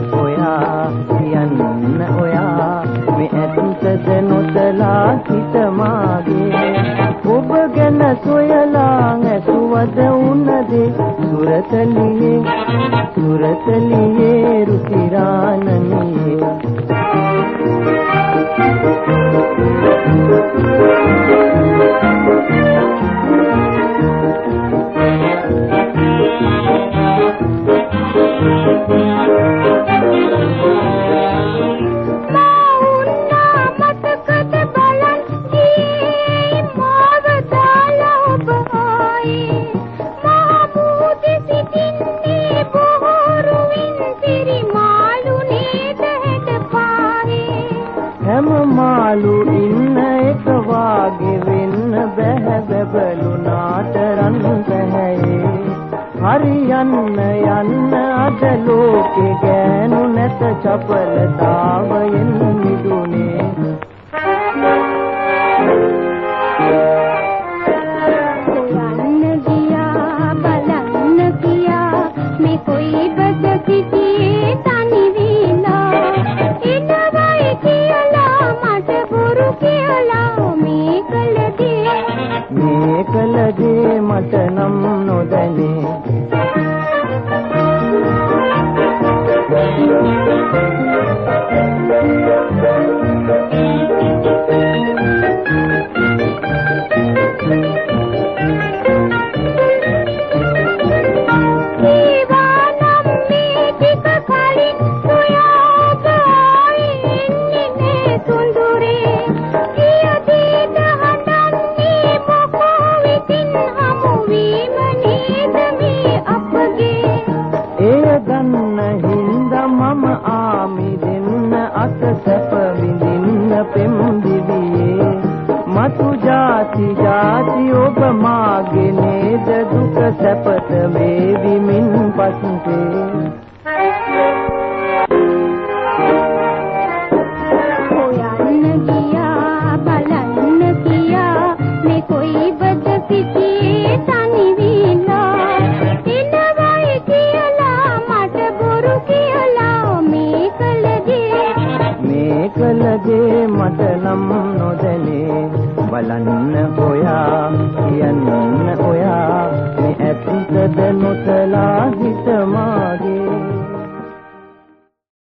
ඔයා කියන්න ඔයා මේ ඇත්තද නොතලා හිත මාගේ ඔබ ගැන සොයලා ඇසුවද උනදේ සුරතලියේ රුතිරානනියේ මාළු ඉන්න එක වාගේ වෙන්න බැහැ බබළුනාට රන් පැහැයේ හරියන්න යන්න අද ලෝකේ ගෑනු නැත චපලතාවයෙන් මිදුනේ හොයන්න ගියා බලන්න ගියා මේ කොයි බද සිටියේ තනි විනා එනවයි කියලා මට බොරු කියලා මේ කළ දේ මට නම් නොදැනේ මතු ජාති ඔබ මාගේ නේද දුක සැපත වේවිමින් පස්සේ හොයන්න ගියා බලන්න ගියා මේ කොයි බද සිටියේ තනි විනා එනවයි කියලා මට බොරු කියලා මේ කළ දේ මට නම් නොදැනේ බලන්න